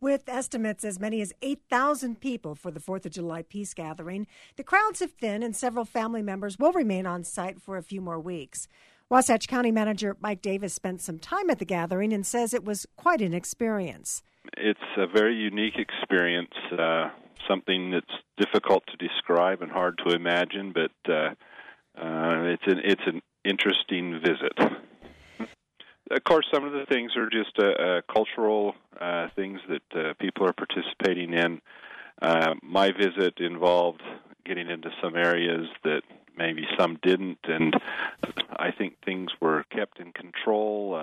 With estimates as many as 8,000 people for the 4th of July peace gathering, the crowds have thinned and several family members will remain on site for a few more weeks. Wasatch County Manager Mike Davis spent some time at the gathering and says it was quite an experience. It's a very unique experience, something that's difficult to describe and hard to imagine, but it's an interesting visit. Of course, some of the things are just cultural things that people are participating in. My visit involved getting into some areas that maybe some didn't, and I think things were kept in control.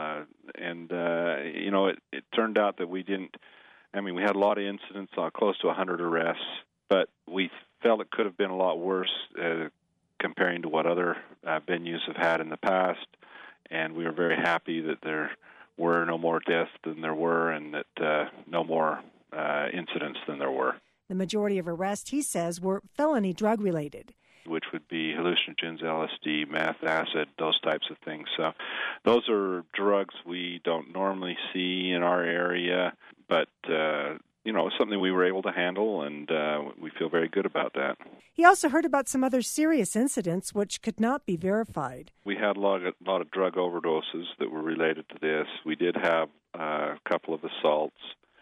It turned out that we didn't. I mean, we had a lot of incidents, close to 100 arrests, but we felt it could have been a lot worse comparing to what other venues have had in the past. And we were very happy that there were no more deaths than there were, and that no more incidents than there were. The majority of arrests, he says, were felony drug-related, which would be hallucinogens, LSD, meth, acid, those types of things. So those are drugs we don't normally see in our area, but something we were able to handle, and we feel very good about that. He also heard about some other serious incidents which could not be verified. We had a lot of drug overdoses that were related to this. We did have a couple of assaults.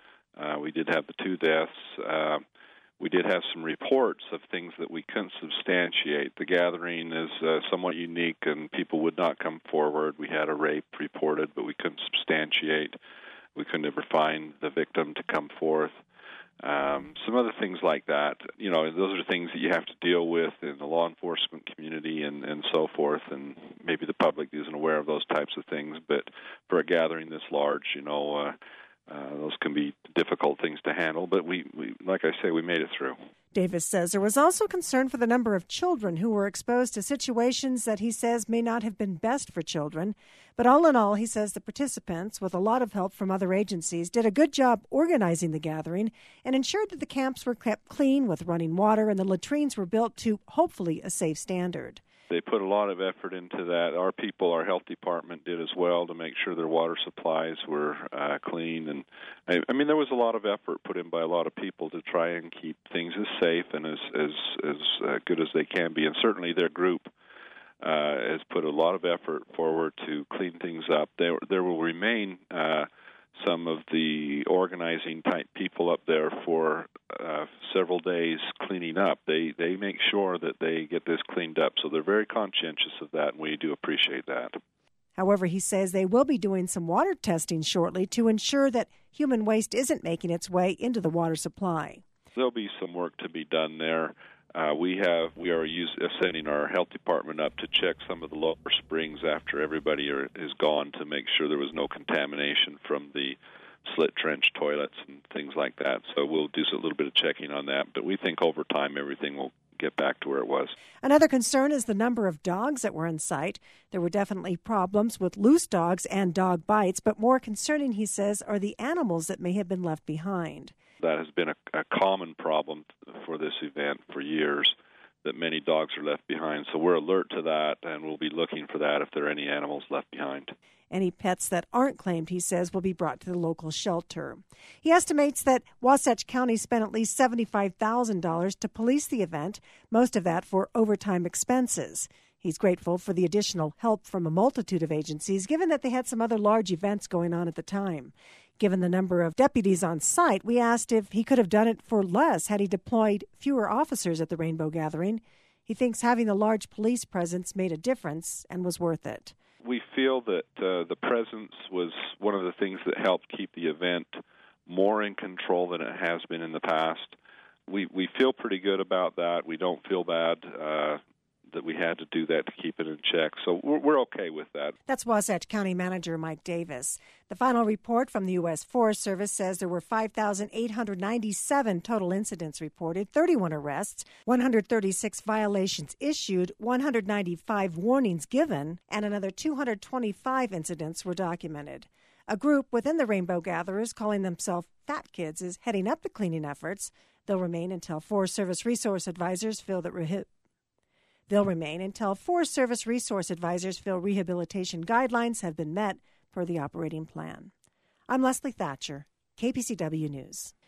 We did have the 2 deaths. We did have some reports of things that we couldn't substantiate. The gathering is somewhat unique, and people would not come forward. We had a rape reported, but we couldn't substantiate. We couldn't ever find the victim to come forth. Some other things like that. Those are things that you have to deal with in the law enforcement community and so forth, and maybe the public isn't aware of those types of things. But for a gathering this large, those can be difficult things to handle. But we like I say, we made it through. Davis says there was also concern for the number of children who were exposed to situations that he says may not have been best for children. But all in all, he says the participants, with a lot of help from other agencies, did a good job organizing the gathering and ensured that the camps were kept clean with running water and the latrines were built to, hopefully, a safe standard. They put a lot of effort into that. Our people, our health department, did as well to make sure their water supplies were clean. And I mean, there was a lot of effort put in by a lot of people to try and keep things as safe and as good as they can be. And certainly their group has put a lot of effort forward to clean things up. There will remain some of the organizing type people up there for several days cleaning up. They make sure that they get this cleaned up, so they're very conscientious of that, and we do appreciate that. However, he says they will be doing some water testing shortly to ensure that human waste isn't making its way into the water supply. There'll be some work to be done there. We are sending our health department up to check some of the lower springs after everybody is gone to make sure there was no contamination from the slit trench toilets and things like that. So we'll do a little bit of checking on that. But we think over time everything will get back to where it was. Another concern is the number of dogs that were on site. There were definitely problems with loose dogs and dog bites, but more concerning, he says, are the animals that may have been left behind. That has been a common problem for this event for years, that many dogs are left behind. So we're alert to that, and we'll be looking for that if there are any animals left behind. Any pets that aren't claimed, he says, will be brought to the local shelter. He estimates that Wasatch County spent at least $75,000 to police the event, most of that for overtime expenses. He's grateful for the additional help from a multitude of agencies, given that they had some other large events going on at the time. Given the number of deputies on site, we asked if he could have done it for less had he deployed fewer officers at the Rainbow Gathering. He thinks having a large police presence made a difference and was worth it. We feel that the presence was one of the things that helped keep the event more in control than it has been in the past. We feel pretty good about that. We don't feel bad that we had to do that to keep it in check. So we're okay with that. That's Wasatch County Manager Mike Davis. The final report from the U.S. Forest Service says there were 5,897 total incidents reported, 31 arrests, 136 violations issued, 195 warnings given, and another 225 incidents were documented. A group within the Rainbow Gatherers, calling themselves Fat Kids, is heading up the cleaning efforts. They'll remain until Forest Service resource advisors feel rehabilitation guidelines have been met per the operating plan. I'm Leslie Thatcher, KPCW News.